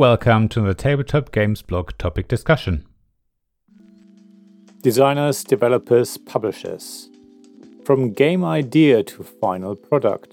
welcome to the Tabletop Games blog topic discussion. Designers, developers, publishers. From game idea to final product.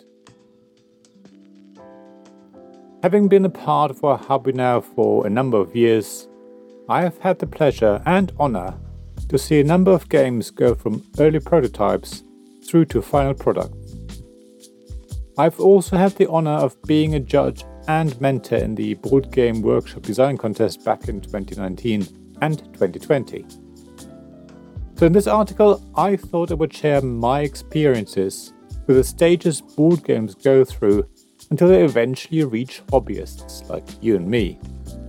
Having been a part of our hobby now for a number of years, I have had the pleasure and honor to see a number of games go from early prototypes through to final products. I've also had the honor of being a judge and mentor in the Board Game Workshop Design Contest back in 2019 and 2020. So in this article, I thought I would share my experiences with the stages board games go through until they eventually reach hobbyists like you and me.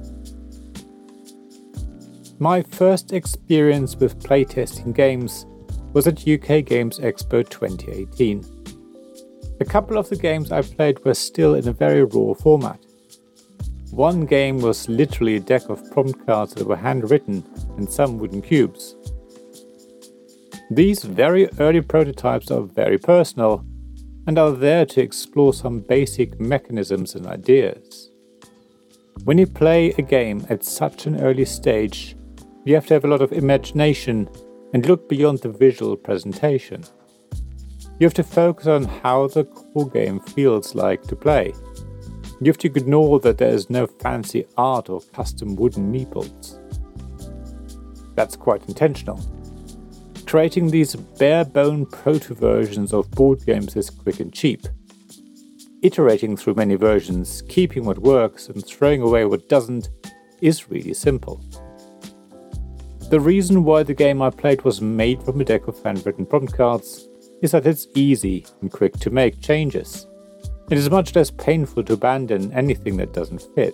My first experience with playtesting games was at UK Games Expo 2018. A couple of the games I played were still in a very raw format. One game was literally a deck of prompt cards that were handwritten and some wooden cubes. These very early prototypes are very personal and are there to explore some basic mechanisms and ideas. When you play a game at such an early stage, you have to have a lot of imagination and look beyond the visual presentation. You have to focus on how the core game feels like to play. You have to ignore that there is no fancy art or custom wooden meeples. That's quite intentional. Creating these bare-bone proto-versions of board games is quick and cheap. Iterating through many versions, keeping what works and throwing away what doesn't is really simple. The reason why the game I played was made from a deck of handwritten prompt cards is that it's easy and quick to make changes. It is much less painful to abandon anything that doesn't fit.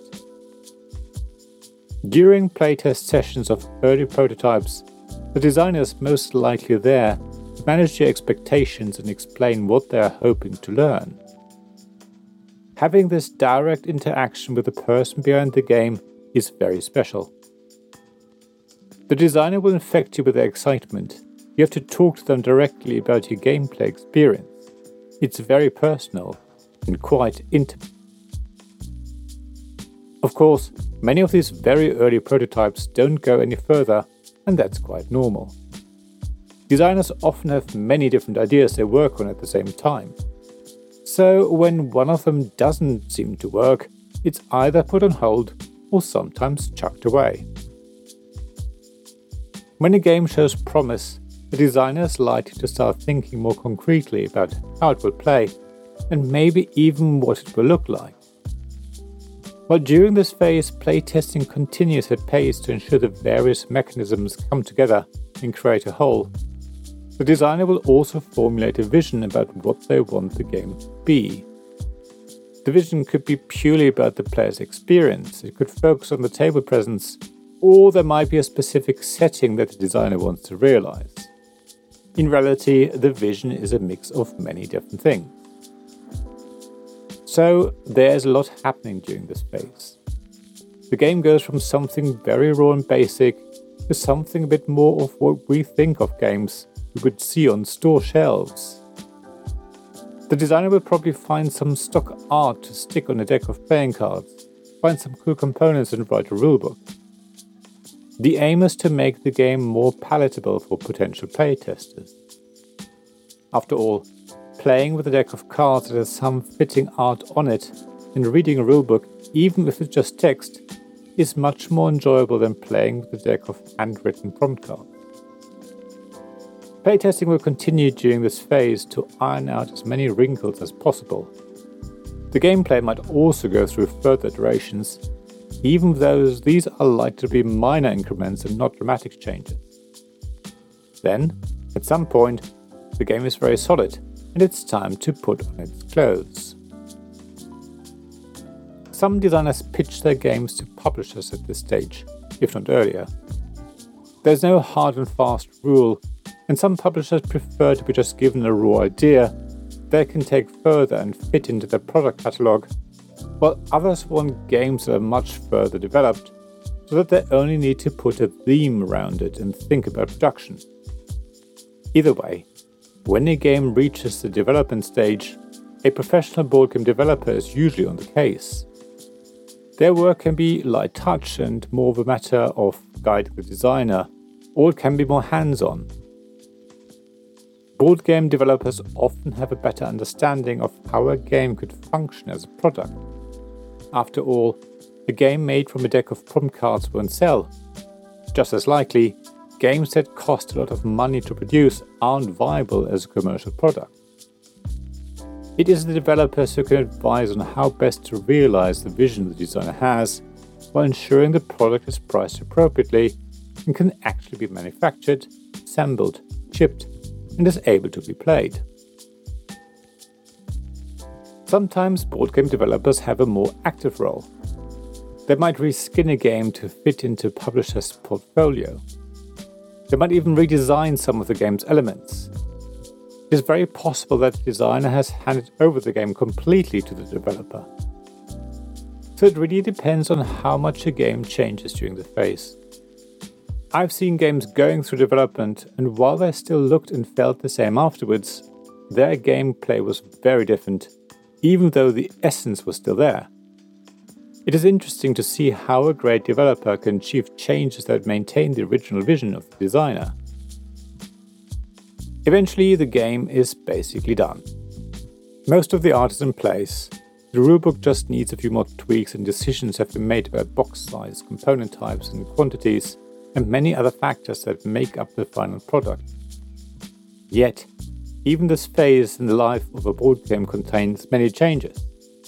During playtest sessions of early prototypes, the designer is most likely there to manage your expectations and explain what they are hoping to learn. Having this direct interaction with the person behind the game is very special. The designer will infect you with their excitement. You have to talk to them directly about your gameplay experience. It's very personal and quite intimate. Of course, many of these very early prototypes don't go any further, and that's quite normal. Designers often have many different ideas they work on at the same time. So when one of them doesn't seem to work, it's either put on hold or sometimes chucked away. When a game shows promise, the designer is likely to start thinking more concretely about how it will play, and maybe even what it will look like. But during this phase, playtesting continues at pace to ensure the various mechanisms come together and create a whole. The designer will also formulate a vision about what they want the game to be. The vision could be purely about the player's experience, it could focus on the table presence, or there might be a specific setting that the designer wants to realize. In reality, the vision is a mix of many different things. So there's a lot happening during this phase. The game goes from something very raw and basic to something a bit more of what we think of games we would see on store shelves. The designer will probably find some stock art to stick on a deck of playing cards, find some cool components and write a rulebook. The aim is to make the game more palatable for potential playtesters. After all, playing with a deck of cards that has some fitting art on it and reading a rulebook, even if it's just text, is much more enjoyable than playing with a deck of handwritten prompt cards. Playtesting will continue during this phase to iron out as many wrinkles as possible. The gameplay might also go through further iterations, even though these are likely to be minor increments and not dramatic changes. Then, at some point, the game is very solid, and it's time to put on its clothes. Some designers pitch their games to publishers at this stage, if not earlier. There's no hard and fast rule, and some publishers prefer to be just given a raw idea they can take further and fit into their product catalogue, while others want games that are much further developed, so that they only need to put a theme around it and think about production. Either way, when a game reaches the development stage, a professional board game developer is usually on the case. Their work can be light touch and more of a matter of guiding the designer, or it can be more hands-on. Board game developers often have a better understanding of how a game could function as a product. After all, a game made from a deck of problem cards won't sell. Just as likely, games that cost a lot of money to produce aren't viable as a commercial product. It is the developers who can advise on how best to realize the vision the designer has, while ensuring the product is priced appropriately and can actually be manufactured, assembled, shipped, and is able to be played. Sometimes board game developers have a more active role. They might reskin a game to fit into a publisher's portfolio. They might even redesign some of the game's elements. It is very possible that the designer has handed over the game completely to the developer. So it really depends on how much a game changes during the phase. I've seen games going through development, and while they still looked and felt the same afterwards, their gameplay was very different, even though the essence was still there. It is interesting to see how a great developer can achieve changes that maintain the original vision of the designer. Eventually, the game is basically done. Most of the art is in place. The rulebook just needs a few more tweaks, and decisions have been made about box size, component types and quantities, and many other factors that make up the final product. Yet, even this phase in the life of a board game contains many changes.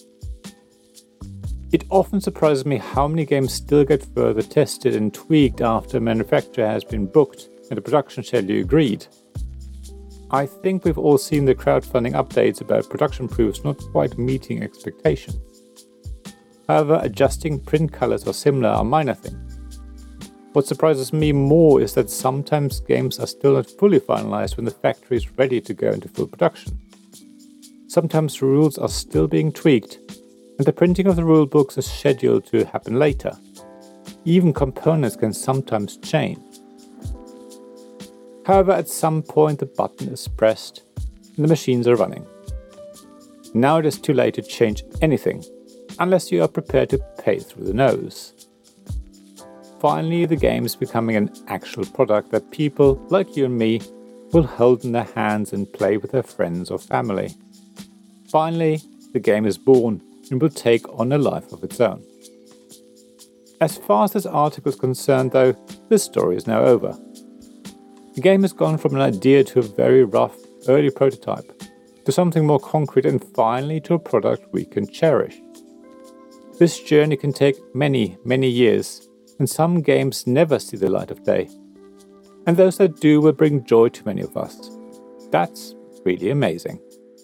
It often surprises me how many games still get further tested and tweaked after a manufacturer has been booked and a production schedule agreed. I think we've all seen the crowdfunding updates about production proofs not quite meeting expectations. However, adjusting print colors or similar are minor things. What surprises me more is that sometimes games are still not fully finalized when the factory is ready to go into full production. Sometimes rules are still being tweaked, and the printing of the rulebooks is scheduled to happen later. Even components can sometimes change. However, at some point the button is pressed and the machines are running. Now it is too late to change anything, unless you are prepared to pay through the nose. Finally, the game is becoming an actual product that people, like you and me, will hold in their hands and play with their friends or family. Finally, the game is born and will take on a life of its own. As far as this article is concerned, though, this story is now over. The game has gone from an idea to a very rough, early prototype, to something more concrete, and finally to a product we can cherish. This journey can take many, many years, and some games never see the light of day. And those that do will bring joy to many of us. That's really amazing.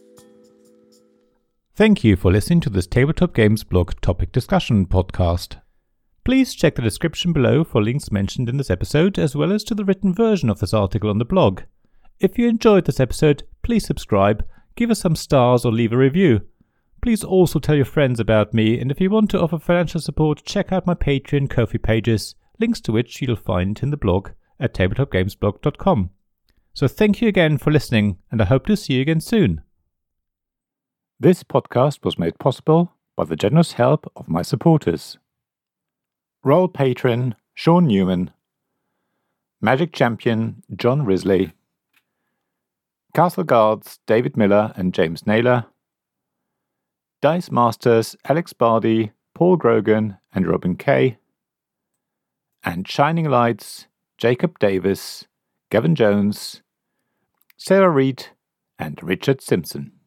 Thank you for listening to this Tabletop Games Blog Topic Discussion podcast. Please check the description below for links mentioned in this episode, as well as to the written version of this article on the blog. If you enjoyed this episode, please subscribe, give us some stars or leave a review. Please also tell your friends about me, and if you want to offer financial support, check out my Patreon and Ko-fi pages, links to which you'll find in the blog at tabletopgamesblog.com. So thank you again for listening, and I hope to see you again soon. This podcast was made possible by the generous help of my supporters. Royal Patron Sean Newman, Magic Champion John Risley, Castle Guards David Miller and James Naylor, Dice Masters Alex Bardi, Paul Grogan and Robin Kay, and Shining Lights Jacob Davis, Gavin Jones, Sarah Reed and Richard Simpson.